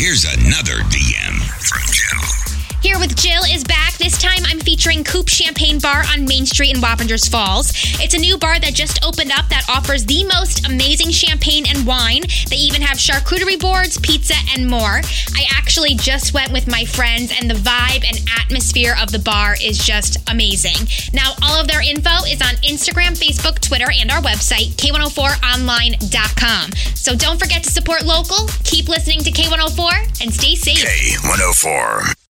Here's another DM from Jill. Here with Jill is back. This time I'm featuring Coop Champagne Bar on Main Street in Wappingers Falls. It's a new bar that just opened up that offers the most amazing champagne and wine. They even have charcuterie boards, pizza, and more. I actually just went with my friends, and the vibe and atmosphere of the bar is just amazing. Now, all of their info is on Instagram, Facebook, Twitter, and our website, K104online.com. So don't forget to support local, keep listening to K104, and stay safe. K104.